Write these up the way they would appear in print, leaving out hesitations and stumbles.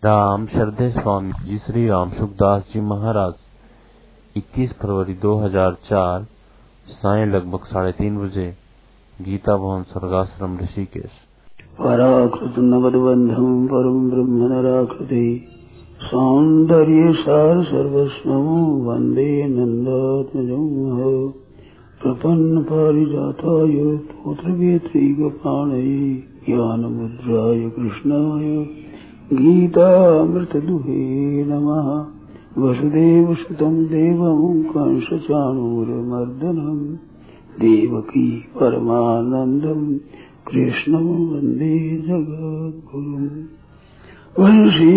राम श्रद्धे स्वामी जी श्री राम सुखदास जी महाराज 21 फरवरी 2004 सायं लगभग 3:30 बजे गीता भवन स्वर्गाश्रम ऋषिकेश। पराकृत नवद्बंधम परम ब्रह्म नराकृति सौंदर्य सार सर्वस्वं वंदे नंदात्मजं प्रपन्न पारिजाताय पुत्रवेत्रैकपाणये ज्ञानमुद्राय कृष्णाय गीतामृतदुहे नमः। वसुदेवसुतं देवं कंसचाणूरमर्दनं देवकी परमानन्दं कृष्णं वन्दे जगद्गुरुम्। वंशी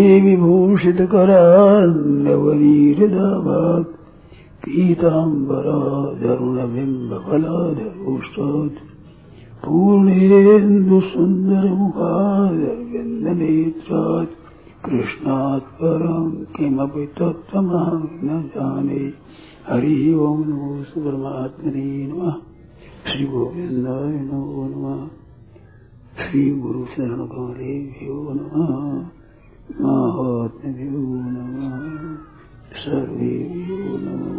विभूषितकरान्नवनीरदाभात् पीताम्बराधरुणबिम्बफलाधरोष्टात् पूर्णेन्दुसुन्दरमुखारविन्दनेत्रात् कृष्णात् परं किमपि तत्त्वमहं न जाने। हरि ओं नमो परमात्मने नमः। श्री गोविन्दाय नमो नमः। श्री गुरु शरण कमलेभ्यो नमः। महात्म्यो नमः। सर्वेभ्यो नमो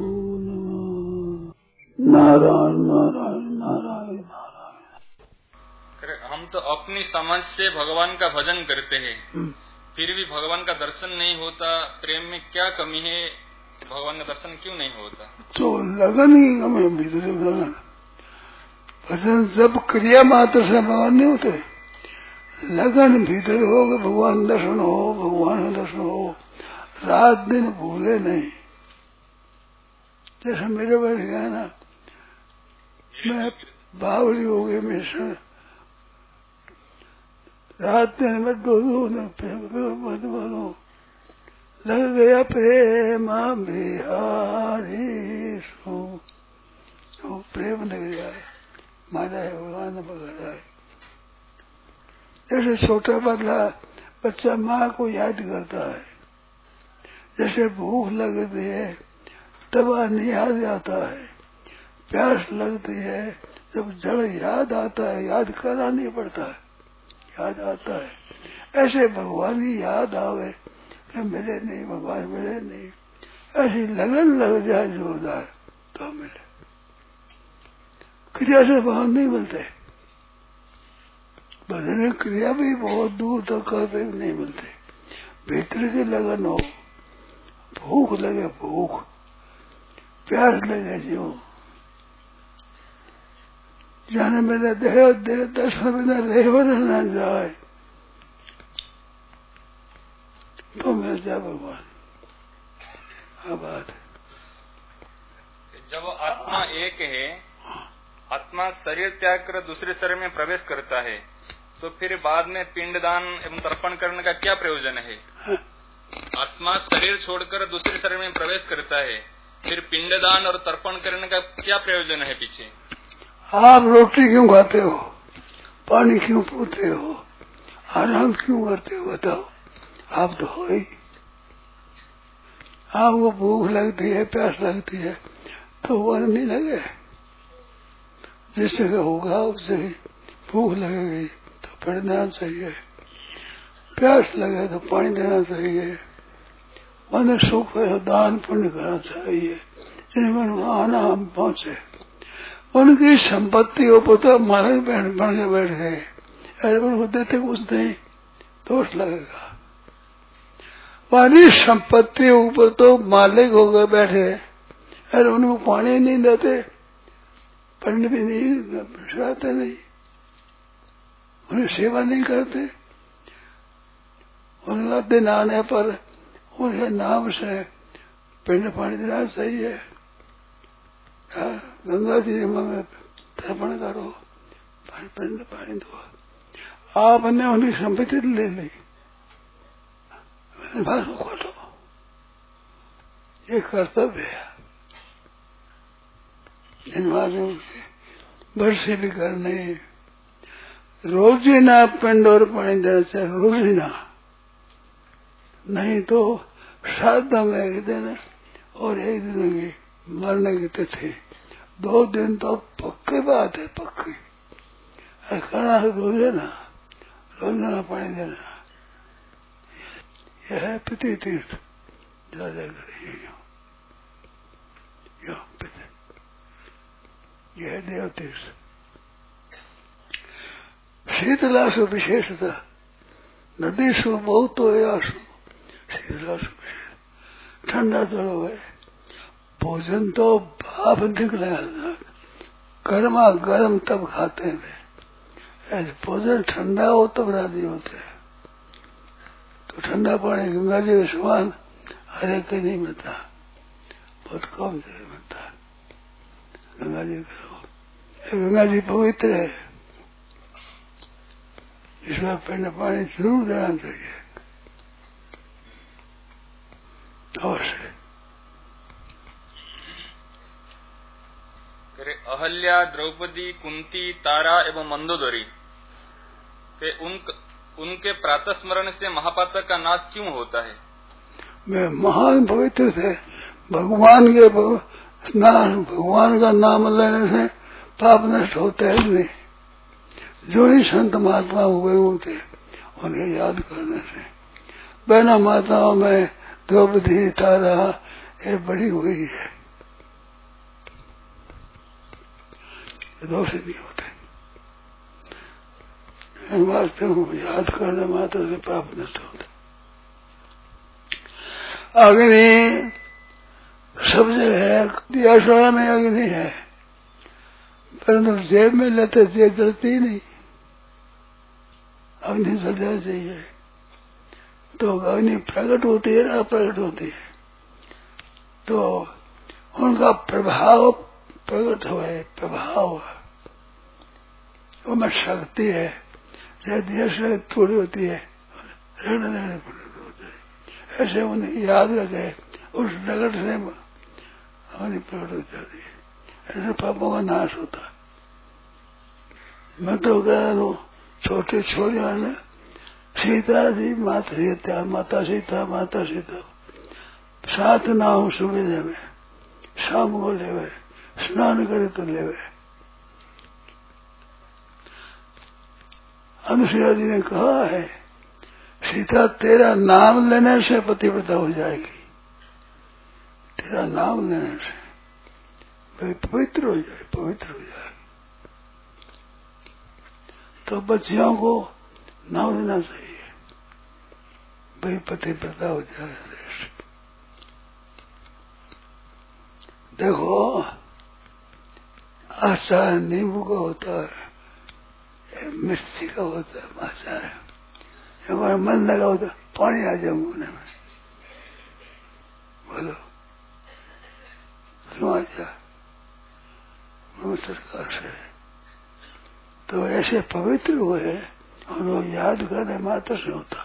नमः। नारायण नारायण नारायण नारायण। हम तो अपनी समझ से भगवान का भजन करते हैं, फिर भी भगवान का दर्शन नहीं होता। प्रेम में क्या कमी है? भगवान का दर्शन क्यों नहीं होता? तो लगन ही कमी, भीतर लगन। भजन जब क्रिया मात्र से भगवान नहीं होते, लगन भीतर हो कि भगवान दर्शन हो, भगवान दर्शन हो। रात दिन भूले नहीं। जैसे मेरे बैठ गया ना, मैं बावली हो गई, मैं रात दिन में डोलू न मत बोलो। लग गया प्रेम बिहारी सो, तो प्रेम लग गया। माना है भगवान पकड़ा है। जैसे छोटा बच्चा माँ को याद करता है, जैसे भूख लगती है तब नहीं याद आता है, प्यास लगती है जब जड़ याद आता है, याद करना नहीं पड़ता है, याद आता है। ऐसे भगवान ही याद आवे कि मिले नहीं, भगवान मिले नहीं, ऐसी लगन लग जाए जोरदार तो मिले। क्रिया से भगवान नहीं मिलते। भजन क्रिया भी बहुत दूर तक करते नहीं मिलते। भीतर की लगन हो, भूख लगे, भूख प्यास लगे, जो जाने मेरा देह दर्शन बिना रेवर न जाए तो मिल जाए भगवान। बात जब आत्मा एक है, आत्मा शरीर त्याग कर दूसरे शरीर में प्रवेश करता है, तो फिर बाद में पिंडदान एवं तर्पण करने का क्या प्रयोजन है? आत्मा शरीर छोड़कर दूसरे शरीर में प्रवेश करता है, फिर पिंडदान और तर्पण करने का क्या प्रयोजन है पीछे? आप रोटी क्यों खाते हो, पानी क्यों पीते हो, आराम क्यों करते हो? बताओ। आप तो हो ही। आपको भूख लगती है, प्यास लगती है, तो वो नहीं लगे। जिस जगह होगा उस जगह भूख लगेगी तो फिर देना चाहिए, प्यास लगे तो पानी देना चाहिए, मन सुख है तो दान पुण्य करना चाहिए। जिनमें आना हम पहुंचे, उनकी संपत्ति ऊपर तो हमारे बन के बैठ गए, अरे उनको देते कुछ नहीं, दोष लगेगा। हमारी संपत्ति ऊपर तो मालिक हो गए बैठे, अरे उनको पानी नहीं देते, पंडित भी नहीं सुनाते, नहीं उन्हें सेवा नहीं करते। उनका दिन आने पर उनके नाम से पिंड पानी देना चाहिए। गंगा जी में तर्पण करो, पिंड पानी दो। आपने उनकी संपत्ति ले ली, करो, ये कर्तव्य है। वर्षे भी करने, रोजीना पिंड और पानी देना चाहिए, रोजीना। नहीं तो श्राद्ध में एक दिन और एक दिन की मरने की तिथि, 2 दिन तो पक्की बात है, पक्की करना। रोजाना पानी देना, यह है पितृ तीर्थ, ज्यादा करेंगे यहाँ पितृ, यह है देव तीर्थ। शीतलासु विशेषता, नदीसु बहुत यासु, शीतलासु ठंडा जल है, भोजन तो भाप निकलेगा, गर्मा गर्म तब खाते हैं, ऐसे भोजन ठंडा हो तब राजी होते हैं। तो ठंडा पानी गंगा जी के समान हर एक के नहीं मिलता, बहुत कम जगह मिलता है गंगा जी का। गंगा जी पवित्र है, इसमें पहले पानी जरूर देना चाहिए अवश्य। अहल्या, द्रौपदी, कुंती, तारा एवं मंदोदरी के उनके प्रातः स्मरण से महापातक का नाश क्यों होता है? वे महान पवित्र थे, भगवान के स्नान, भगवान का नाम लेने से पाप नष्ट होते हैं नहीं। जो ही संत महात्मा हुए होते उन्हें याद करने से। बहना माताओं में द्रौपदी, तारा ये बड़ी हुई है, दोष नहीं होते। वास्तव में याद करने मात्र से पाप नष्ट होते। अग्नि सब जगह है, दियाशाला में अग्नि है, परंतु जेब में लेते जेब जलती नहीं, अग्नि जल जाना चाहिए। तो अग्नि प्रकट होती है ना प्रकट होती है, तो उनका प्रभाव प्रकट हुआ है, प्रभाव उनमें शक्ति है। जैसे थोड़ी होती है, ऐसे उन्हें याद रखे, उस नगर से हमारी प्रकट हो जाती है, ऐसे पापों का नाश होता है। मैं तो कह रहा हूँ छोटे छोरिया ने सीता जी माता सीता साथ ना हो सुबह में, शाम को लेवे, स्नान करे तो लेवे। अनुसुईया जी ने कहा है सीता तेरा नाम लेने से पतिव्रता हो जाएगी, तेरा नाम लेने से भाई पवित्र हो जाए, पवित्र हो जाए। तो बच्चियों को नाम लेना चाहिए, भाई पतिव्रता हो जाए। देखो आचार नींबू का होता है, मिर्ची का होता है, आचार मन लगा होता पानी आ जाए मुंह में, बोलो क्यों आ जाए सरकार से। तो ऐसे पवित्र हुए और वो याद करने मात्र से होता,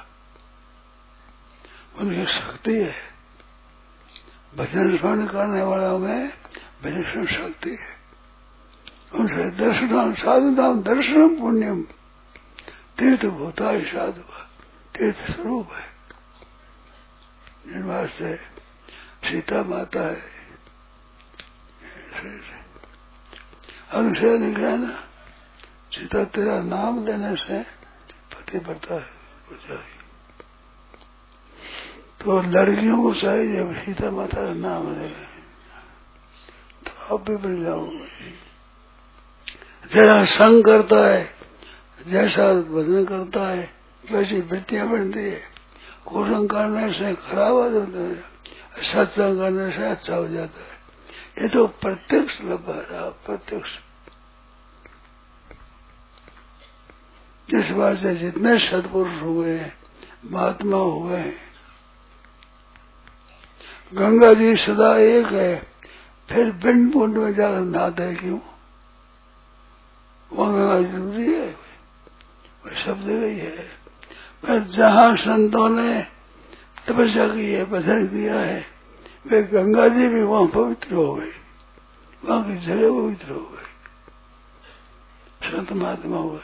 उनकी शक्ति है। भजन स्मरण करने वालों में विलक्षण शक्ति है। उनसे दर्शनम साधुनाम दर्शनम पुण्यम, तीर्थ भूता ही साधु तीर्थ स्वरूप है। जिन वास्ते सीता माता है, अनुसुईया ने कहा ना सीता तेरा नाम लेने से पतिव्रता हो जाएगी। तो लड़कियों को चाहिए जब सीता माता का नाम लेगा तो आप भी बन जाओगे। जैसा संग करता है, जैसा भजन करता है, वैसी वृत्तियां बनती है। कुसंग करने से खराब हो जाता है, सत्संग करने से अच्छा हो जाता है। ये तो प्रत्यक्ष लगा रहा, प्रत्यक्ष। इस बात से जितने सत्पुरुष हुए, महात्मा हुए, गंगा जी सदा एक है, फिर पिंड पुंड में जाकर नहाते क्यों? वहाँ गंगा जरूरी है, वह सब जगह ही है। पर जहाँ संतों ने तपस्या की है, भजन किया है, वे गंगा जी भी वहाँ पवित्र हो गई, वहाँ की जगह पवित्र हो गई, संत महात्मा हुए।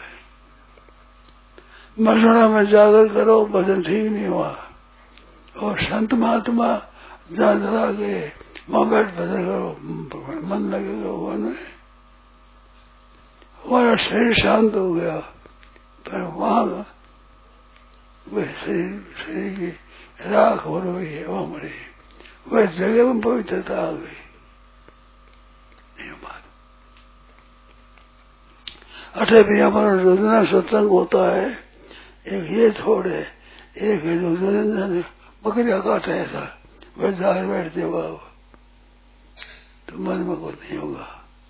मसुड़ा में जाकर करो भजन ठीक नहीं हुआ, और संत महात्मा जहाँ जरा गए वहाँ बैठ भजन करो, मन लगेगा हुआ नहीं, हमारा शरीर शांत हो गया। पर वहाँ शरीर की राख हो रही है वो मरे, वह जगह में पवित्रता आ गई। बात अठे भी हमारा रोजाना सत्संग होता है, एक ये छोड़े, एक है जो बकरिया काटा ऐसा वह जाकर बैठते बाबा, तो मन में कुछ नहीं होगा।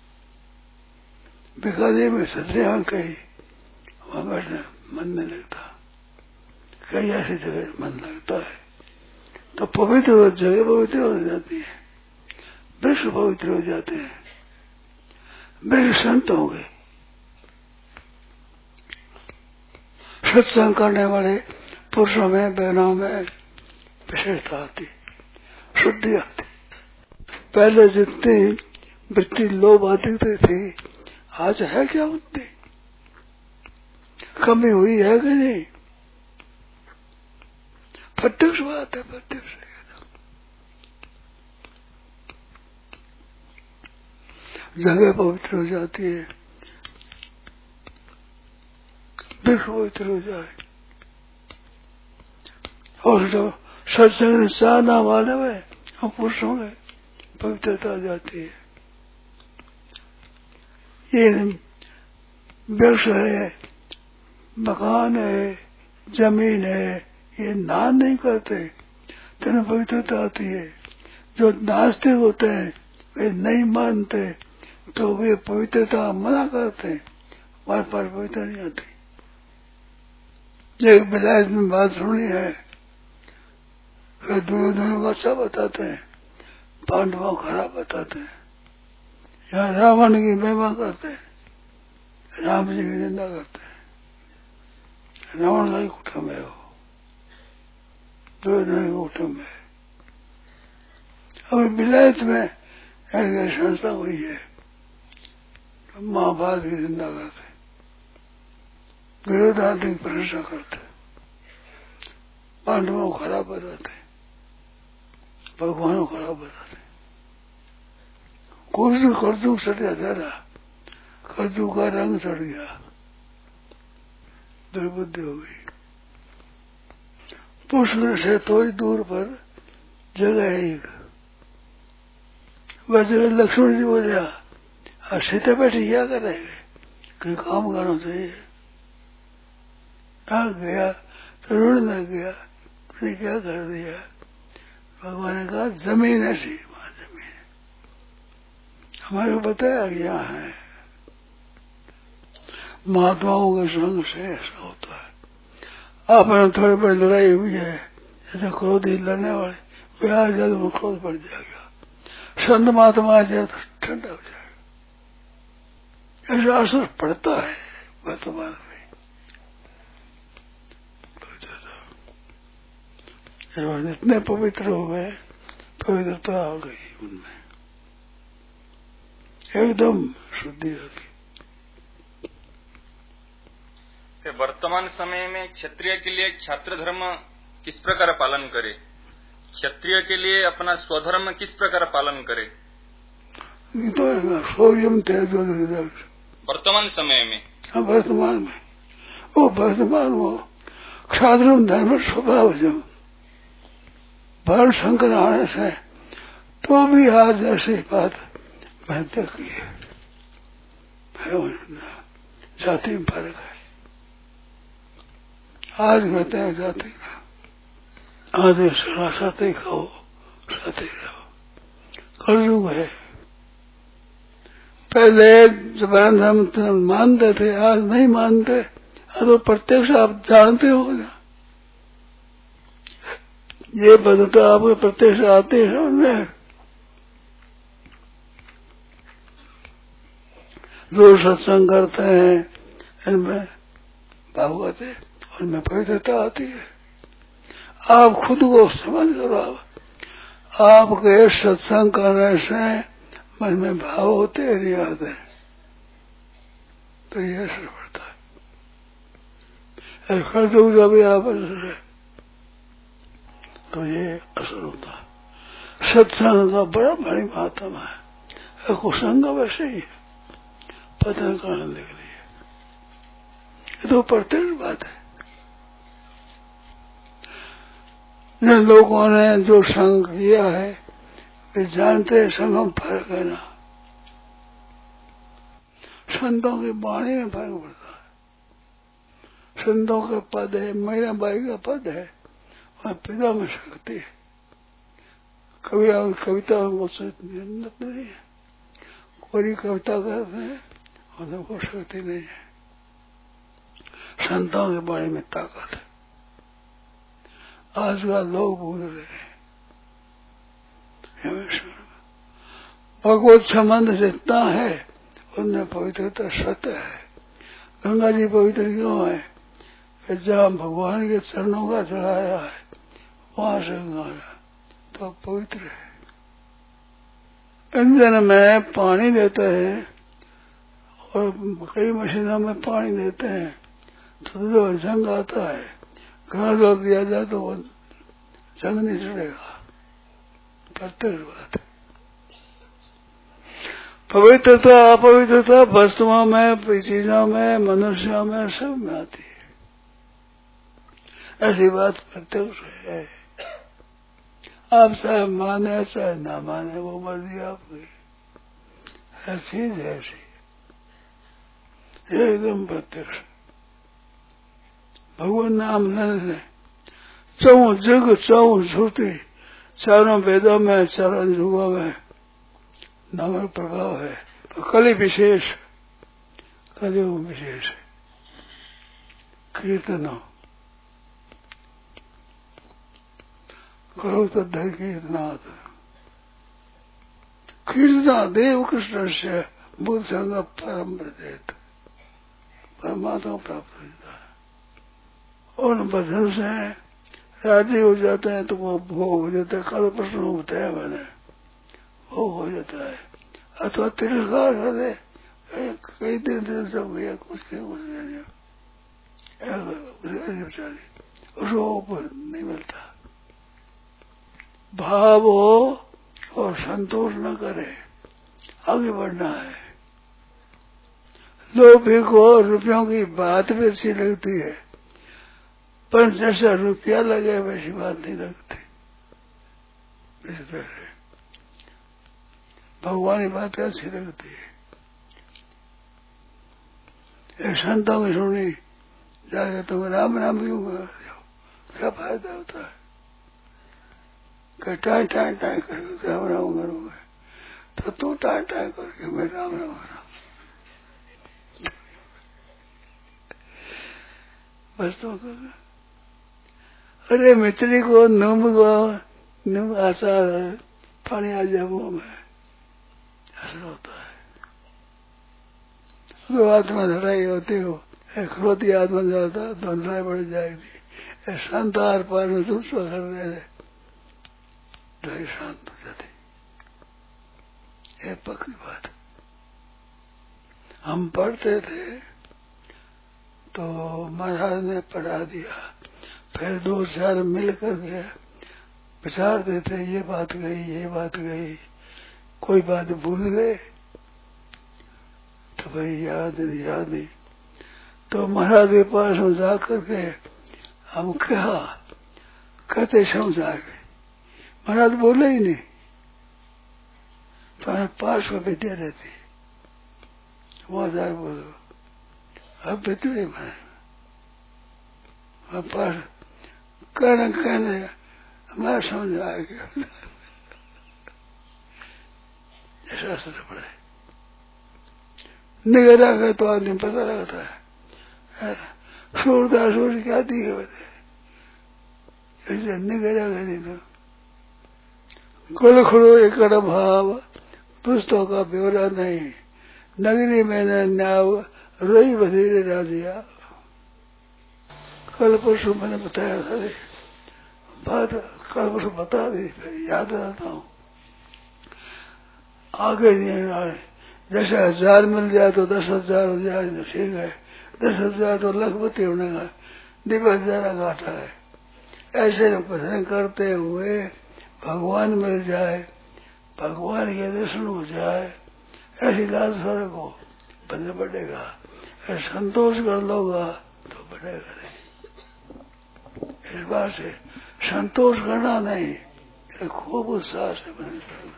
बीकानेर में सत्संग कहीं वहां बैठने मन नहीं लगता, कई ऐसी जगह मन लगता है, तो पवित्र जगह पवित्र हो जाती है, विश्व पवित्र हो जाते हैं, मेरे संत हो गए। सत्संग करने वाले पुरुषों में बहनों में विशेषता आती, शुद्धि आती। पहले जितनी वृत्ति लोभ अधिकता थी, आज है क्या उतनी? कमी हुई है कि नहीं? प्रत्यक्ष बात है, प्रत्यक्ष। जगह पवित्र हो जाती है, विश्व पवित्र हो जाए, और जो सत्संग साधना वाले में हम पुरुषों में पवित्रता आ जाती है। ये वृक्ष है, मकान है, जमीन है, ये नाश नहीं करते, तेना पवित्रता आती है। जो नास्तिक होते हैं वे नहीं मानते, तो वे पवित्रता मना करते हैं, हमारे पास पवित्रता नहीं आती। एक विलायत में बात सुनी है, दूर अच्छा बताते हैं, पांडवों खराब बताते हैं, यहाँ रावण की महिमा करते हैं, राम जी की निंदा करते हैं। रावण का ही कुटुंब है वो, दुर्योधन का कुटुंब है। अभी विलायत में एक संस्था हुई है, तो महाभारत की निंदा करते, दुर्योधन की प्रशंसा करते, पांडवों को खराब बताते, भगवानों को खराब बताते। कुछ कर्जू सटिया जरा, कर्जू का रंग चढ़ गया, दुर्बुद्धि हो गई। पुष्कर से थोड़ी दूर पर जगह है एक, वह जगह लक्ष्मण जी बोलिया, सीता बैठी क्या कर रहे, कहीं काम करना चाहिए। आ गया तो ऋण न गया, मैंने क्या कर दिया। भगवान ने कहा जमीन ऐसी, वहां जमीन है, हमारे को बताया गया है। महात्माओं के संग से ऐसा होता है। आपने थोड़ी बड़ी लड़ाई हुई है, ऐसे क्रोधी लड़ने वाले वे आ जाए तो क्रोध बढ़ जाएगा, संत महात्मा आ जाए तो ठंडा हो जाएगा। ऐसा असर पड़ता है वर्तमान में। इतने पवित्र हो गए, पवित्रता आ गई उनमें, एकदम शुद्धि आ गई। वर्तमान समय में क्षत्रिय के लिए छात्र धर्म किस प्रकार पालन करे, क्षत्रिय के लिए अपना स्वधर्म किस प्रकार पालन करे? तो शौर्यम तेज वर्तमान समय में, हाँ वर्तमान में, वो वर्तमान वो क्षात्र धर्म स्वभाव जब बाल शंकर आने से तो भी आज ऐसी बात मैंने देखी है, जाति में फर्क है। आज कहते हैं जाति का, आज साथी खाओ साथी रहो, कलयुग है। पहले जबान हम मानते थे, आज नहीं मानते, आज तो प्रत्यक्ष आप जानते हो ना, ये बदलता आपको प्रत्यक्ष आते हैं उनमें। जो सत्संग करते हैं इनमें भागवत है, उनमें पवित्रता आती है। आप खुद को समझ करो, आपके सत्संग करने से मन में भाव होते हैं नहीं आते, तो ये असर पड़ता है। खर्च भी आप तो ये असर होता है। सत्संग का बड़ा भारी महत्व है, कुसंग वैसे ही पतन करने के लिए, ये तो प्रत्यक्ष बात है। जिन लोगों ने जो संग किया है वे जानते हैं संगम फर्क है ना। संतों की वाणी में फर्क पड़ता है। संतों का पद है, मीरा बाई का पद है और पिता में शक्ति है। कविता में वो हिम्मत नहीं है। कोई कविता करते हैं और वो शक्ति नहीं है। संतों के बारे में ताकत है। आजकल लोग भूल रहे हैं। भगवत संबंध जितना है उनमें पवित्रता सत्य है। गंगा जी पवित्र क्यों है कि जहाँ भगवान के चरणों का चढ़ाया है वहां से गंगा तो पवित्र है। इंजन में पानी देते हैं और कई मशीनों में पानी देते हैं तो जो जंग आता है घास रोक दिया जाए तो वो जंग नहीं चढ़ेगा। प्रत्यक्ष बात है। पवित्रता अपवित्रता वस्तुओं में, चीजों में, मनुष्यों में, सब में आती है। ऐसी बात प्रत्यक्ष है। आप चाहे माने चाहे ना माने वो मर्जी आपकी। हर चीज ऐसी एकदम प्रत्यक्ष। भगवान नाम लेने चौ जग चौ श्रुति चारों वेदों में चारों युगों में नाम का प्रभाव है। तो कलि विशेष, कलियुग विशेष है। कीर्तन करो तो धर कीर्तनाथ। कीर्तना देव कृष्ण से बुद्ध संग परम प्रदेत परमात्मा प्राप्त होता है। और भजन से राजी हो जाते हैं तो वो भोग हो जाता है। कल प्रश्न बताया मैंने, भोग हो जाता है। अथवा तिरस्कार कर दे कई दिन सब गया कुछ उसको नहीं मिलता। भाव हो और संतोष न करे, आगे बढ़ना है। लोभी को रुपयों की बात भी अच्छी लगती है पर जैसा रुपया लगे वैसी बात नहीं लगती। इस तरह भगवान की बात अच्छी लगती है। एक संतों की सुनी जाके तुम राम राम क्यों कर रहे हो, क्या फायदा होता है। टाई टाई टाई करके राम राम करोगे तो तू टाई टाई करके मैं राम राम राम बस तो कर। अरे मित्री को नुम आशा पानी आ जाए मुंह में असर होता है। तो आत्मा लड़ाई होती हो क्रोधी आत्मा जाता तो लड़ाई बढ़ जाएगी। शांत आर पार में तुम सो कर रहे तो शांत हो जाती। ये पक्की बात। हम पढ़ते थे तो महाराज ने पढ़ा दिया, फिर दो चार मिल करके विचारते थे ये बात गई ये बात गई, कोई बात भूल गए तो भाई याद नहीं। तो महाराज के पास हम जा करके हम कहते समझा गए। महाराज बोले ही नहीं तो पास में विद्या रहती वहां जाए बोलो अब विद्या मैं पास कहने हमारा समझ आ गया। शास्त्र पढ़े निगरा का तो आदमी पता लगता है। सूरदास क्या दी है ऐसे निगरा का नहीं तो कुल खुड़ो एक भाव पुस्तकों का ब्यौरा नहीं। नगरी मैंने नाव रोई बधेरे राजिया। कल परसों मैंने बताया था बात, कल परसों बता दी फिर याद रहता हूँ आगे नहीं आए। जैसे 1000 मिल जाए तो 10,000 हो जाए तो ठीक है, 10,000 तो लखपति होने का दिवस ज्यादा घाटा है। ऐसे भजन करते हुए भगवान मिल जाए, भगवान के दर्शन हो जाए, ऐसी लाल सारे को बनने पड़ेगा। संतोष कर लोगा तो बढ़ेगा नहीं। इस बात से संतोष करना नहीं, खूब उत्साह से भजन करना।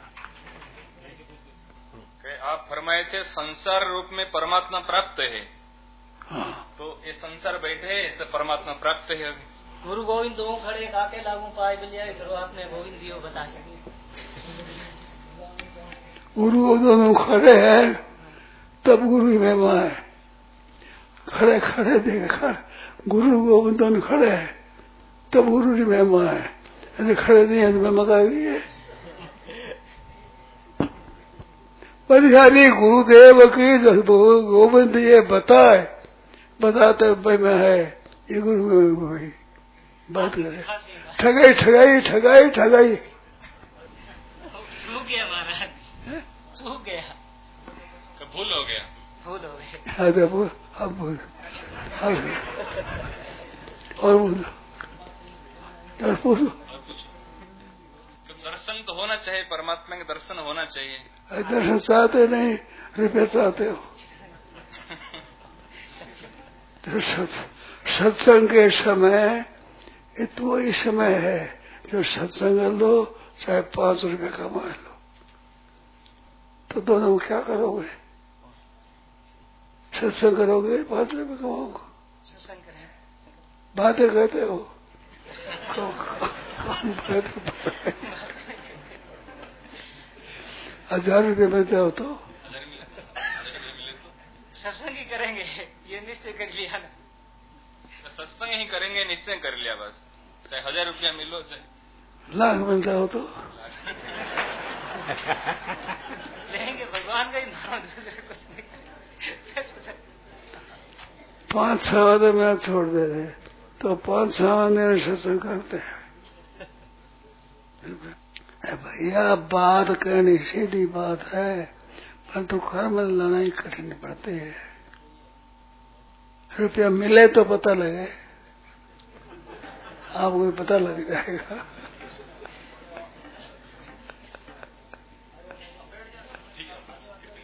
आप फरमाए थे संसार रूप में परमात्मा प्राप्त है। हाँ। तो ये संसार बैठे है, इससे परमात्मा प्राप्त है। गुरु गोविंद दो खड़े काके लागू पाए बलिया करो आपने गोविंद दियो बता सके। गुरु दोनों खड़े हैं तब गुरु महिमा है। खड़े खड़े देखकर गुरु गोविंद दोनों खड़े हैं तब गुरु जी महिमा है। यदि खड़े नहीं है तो महिमा का गई है। परिहारी गुरुदेव की गोविंद ये बताते मैं है ये गुरु में बात करे। ठगाई ठगाई ठगाई ठगाई सूख गया महाराज, सूख गया, भूल हो गया, भूल हो गया। अब बोल और बोलो। दर्शन तो होना चाहिए, परमात्मा के दर्शन होना चाहिए। दर्शन चाहते नहीं, रुपये चाहते हो। तो सत्संग के समय इतना ही समय है जो सत्संग लो चाहे 5 रुपये कमा लो, तो दोनों में क्या करोगे? सत्संग करोगे 5 रुपये कमाओगे, बातें कहते हो, काम कहते 1000 रुपये मिलते हो तो सत्संग ही करेंगे, ये निश्चय कर लिया ना। सत्संग ही करेंगे, निश्चय कर लिया बस, चाहे 1000 रुपया मिलो चाहे लाख मिलता हो तो लेंगे भगवान का ही नाम, दूसरे कुछ नहीं। 5-6 आदमी में छोड़ दे रहे तो 5-6 आदमी सत्संग करते हैं। भैया बात कहनी सीधी बात है, परंतु कर्म लड़ाई कठिन पड़ती है। रुपया मिले तो पता लगे, आपको पता लग जाएगा।